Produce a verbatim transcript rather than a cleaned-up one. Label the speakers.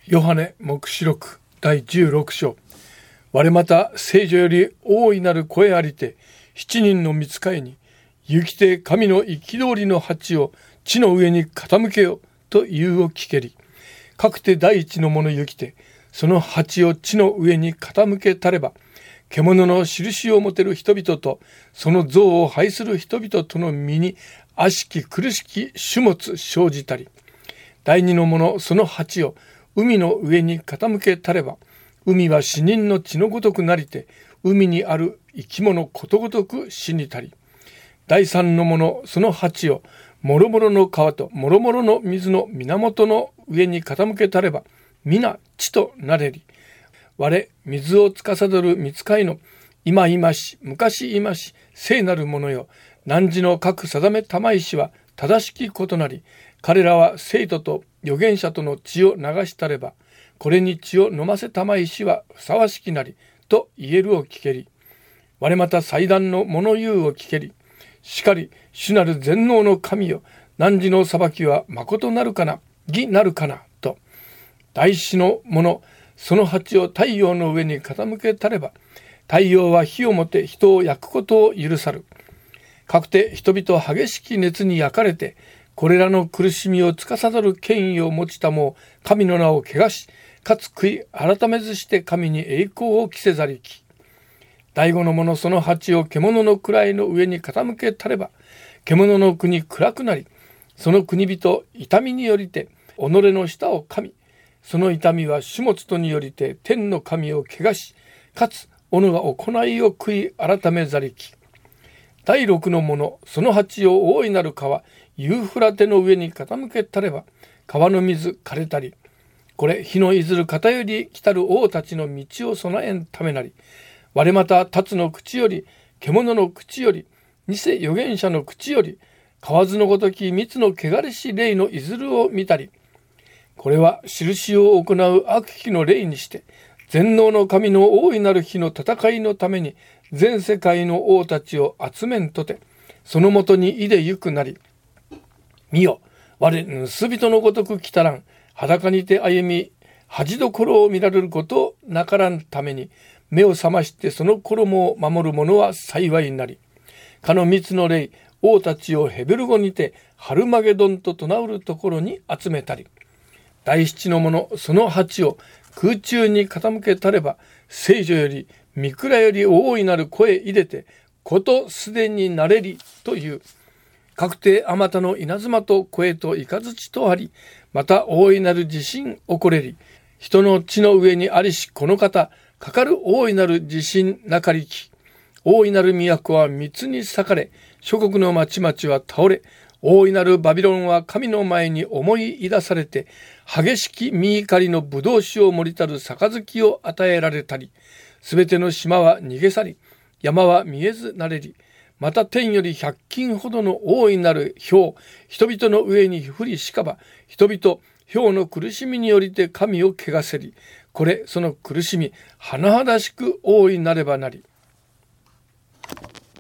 Speaker 1: ヨハネ黙示録第じゅうろく章。我また聖女より大いなる声ありて、七人の御使いに、行きて神の憤りの鉢を地の上に傾けよと言うを聞けり。かくて第一の者行きて、その鉢を地の上に傾けたれば、獣の印を持てる人々と、その像を拝する人々との身に悪しき苦しき種物生じたり。第二の者その鉢を海の上に傾けたれば、海は死人の血のごとくなりて、海にある生き物ことごとく死にたり。第三の者その鉢をもろもろの川ともろもろの水の源の上に傾けたれば、皆地となれり。我水を司る御使いの今今し昔今し聖なる者よ、汝の各定め玉石は正しきことなり、彼らは生徒と預言者との血を流したれば、これに血を飲ませ玉石はふさわしきなりと言えるを聞けり。我また祭壇の物言うを聞けり。しかり主なる全能の神よ、汝の裁きは誠なるかな、義なるかなと。第四の者その鉢を太陽の上に傾けたれば、太陽は火をもて人を焼くことを許さる。かくて人々激しき熱に焼かれて、これらの苦しみを司る権威を持ちたも神の名を汚し、かつ悔い改めずして神に栄光を着せざりき。第五の者その鉢を獣の位の上に傾けたれば、獣の国暗くなり、その国人痛みによりて己の舌を噛み、その痛みは種物とによりて天の神を汚し、かつ己が行いを悔い改めざりき。第六の者その鉢を大いなる川ユーフラテの上に傾けたれば、川の水枯れたり、これ日のいずる方より来たる王たちの道を備えんためなり。我また竜の口より獣の口より偽預言者の口より蛙のごとき蜜の汚れし霊のいずるを見たり。これは印を行う悪鬼の霊にして、全能の神の大いなる日の戦いのために全世界の王たちを集めんとて、そのもとにいでゆくなり。見よ、我盗人のごとく来たらん、裸にて歩み恥どころを見られることなからんために、目を覚ましてその衣を守る者は幸いになり。かの蜜の霊王たちをヘベル語にてハルマゲドンと唱うるところに集めたり。第七の者その鉢を空中に傾けたれば、聖女より御蔵より大いなる声入れてことすでになれりという。確定あまたの稲妻と声と雷とあり、また大いなる地震起これり。人の地の上にありしこの方、かかる大いなる地震なかりき。大いなる都は密に裂かれ、諸国の町々は倒れ、大いなるバビロンは神の前に思い出されて、激しき御怒りの葡萄酒を盛りたる杯を与えられたり、すべての島は逃げ去り、山は見えずなれり。また天より百斤ほどの大いなる雹、人々の上に降りしかば、人々、雹の苦しみによりて神を汚せり。これ、その苦しみ、甚だしく大いなればなり。